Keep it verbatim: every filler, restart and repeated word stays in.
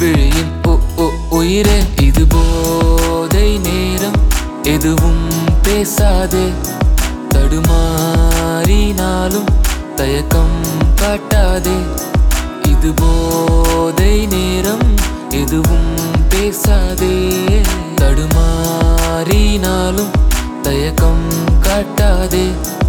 விழியின் உ உ உயிரே இது போதை நேரம் எதுவும் பேசாதே தடுமாறினாலும் தயக்கம் காட்டாதே இது போதை நேரம் எதுவும் பேசாதே தடுமாறினாலும் தயக்கம் காட்டாதே